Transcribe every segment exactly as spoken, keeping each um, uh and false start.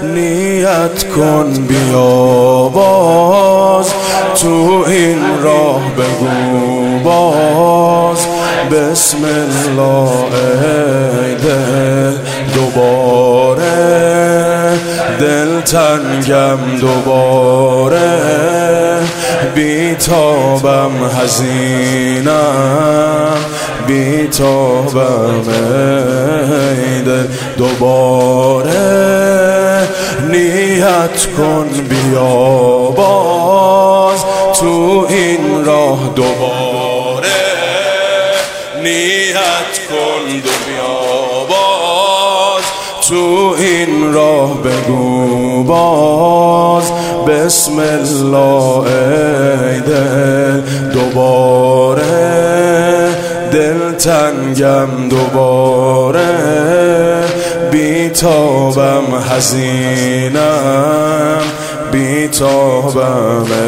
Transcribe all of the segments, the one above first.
نیت کن بیا باز، تو این راه بگو باز بسم الله ای دل دوباره، دل تنگم دوباره، بیتابم حزینم، بیتابم ای دل دوباره، نیت کن بیا باز، تو این راه دوباره، نیت کن دو بیا باز، تو این راه بگو باز بسم الله ای دل دوباره، دل تنگم دوباره، بیتابم حزینم، بیتابم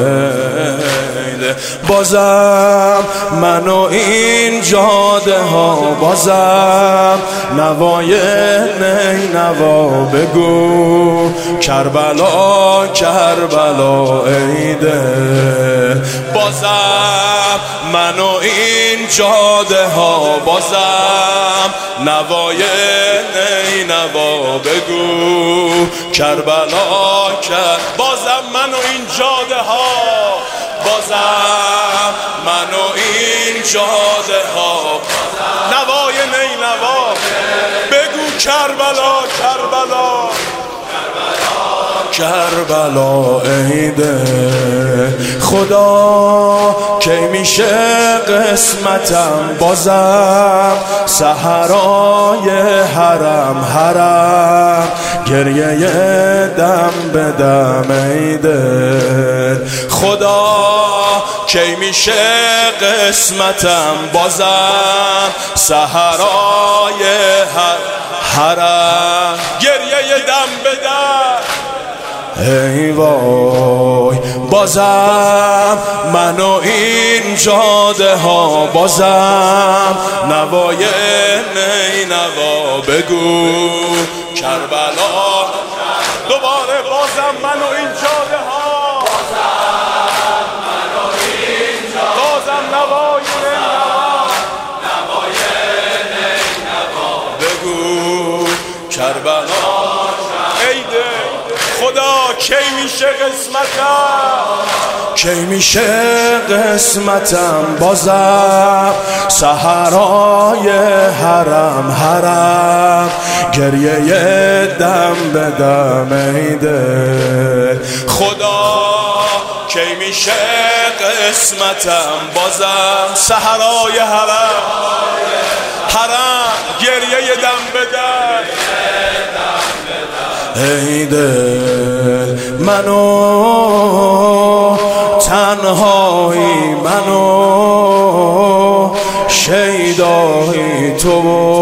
بازم من و این جاده ها، بازم نوای نی نوا بگو کربلا کربلا ای دل، بازم من و این جاده ها، بازم نوای نی نوا بگو کربلا کر، بازم من و این جاده ها، بازم من و این جاده ها، نوای نی نوا بگو کربلا کربلا کربلا ای دل، خدا کی میشه قسمتم بازم صحرای حرم حرم، گریه دم به دم ای دل، خدا کی میشه قسمتم بازم صحرای حرم، گریه دم به دم ای وای، بازم من و این جاده ها، بازم نوای نی نوا بگو کربلا دوباره، بازم من و این جاده ها، بازم من و این جاده، بازم نوای نی نوا، نوای نی نوا بگو کربلا ای دل، خدا کی میشه قسمتم، کی میشه قسمتم بازم صحرای حرم حرم، گریه دم به دم ای دل، خدا کی میشه قسمتم بازم صحرای حرم حرم، گریه دم به دم ای دل، منو تنهایی، منو شیدایی تو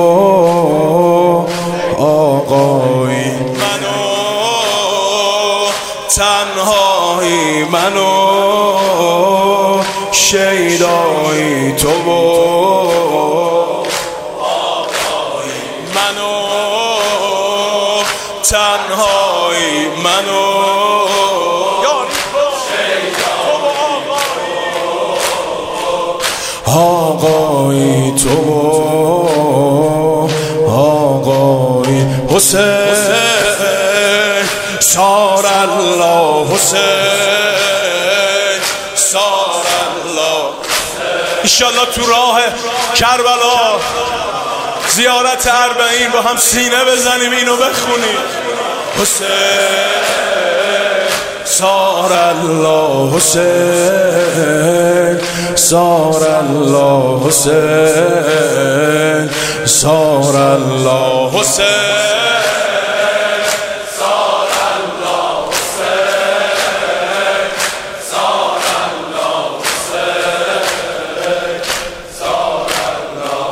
آقایی، منو تنهایی، منو شیدایی تو آقایی، منو تنهایی، منو آقایی تو آقایی، حسین سار الله، حسین سار الله، انشالله تو راه کربلا زیارت اربعین با هم سینه بزنیم اینو بخونیم، حسین سار الله، حسین سار الله، حسین سار الله، حسین سار الله، حسین سار الله، حسین سار الله،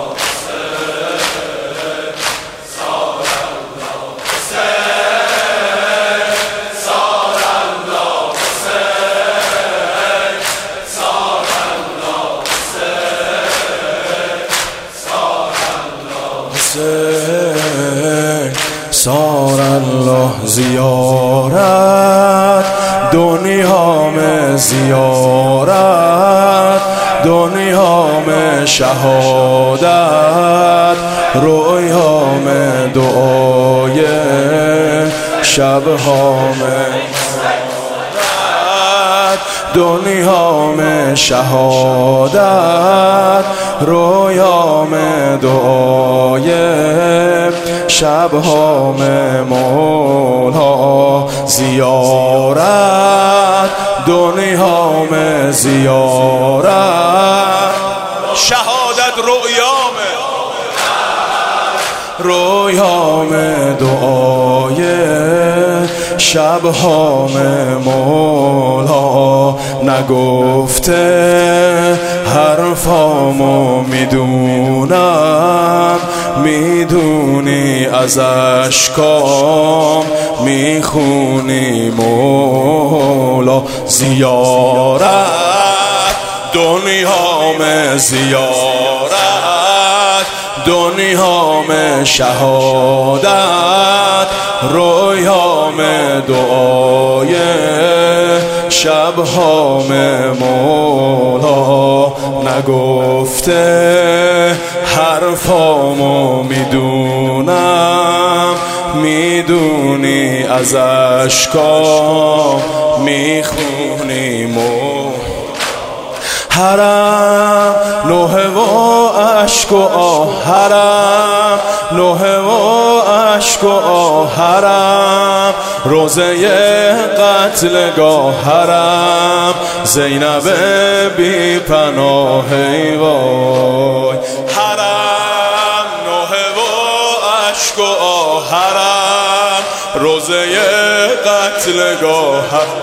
حسین سار الله، حسین سار الله، حسین سار الله، حسین سار الله، حسین سار الله زیارت دنیا میں زیارت دنیا میں شهادت رویا میں دعای شبها میں دنیا میں شهادت رویا میں دعای شبها میں مولا زیارت دنیا میں زیارت شهادت رویا میں رویا میں دعای شبها میں مولا نگفته حرفامو میدونم میدونی از اشکام میخونی مولا زیارت دنیا میں زیارت دنیا میں شهادت رویا میں دعای شبها میں مولا نگفته حرفامو میدونم میدونی از اشکام میخونی مولا حرم نوحه و عشق و آه حرم نوحه و عشق و آه حرم روزه قتلگاه حرم زینب بی پناه وای حرم نوحه و عشق و آه حرم روزه قتلگاه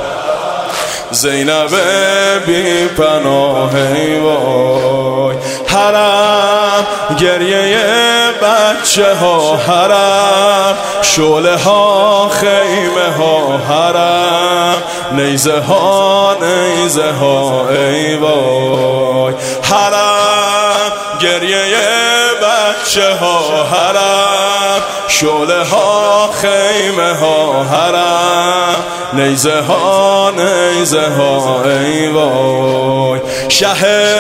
زینب بی پناه وای حرم گریه بچه ها حرم شعله ها خیمه ها حرم نیزه ها نیزه ها ای وای حرم گریه بچه ها حرم شعله ها خیمه ها حرم نیزه ها نیزه ها ای وای شه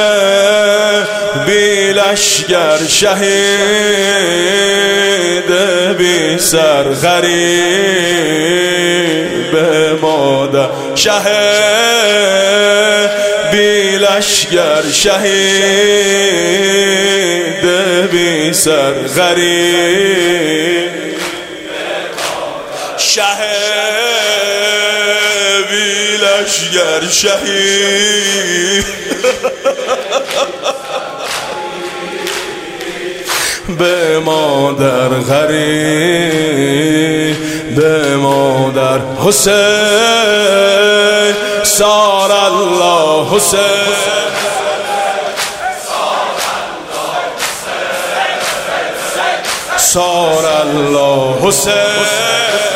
بی لشگر شهید بی سر غریب مادر شه بی لشگر شهید بی سر غریب شه بی لشگر شهید به مادر غریب به مادر حسین سار الله حسین سار الله حسین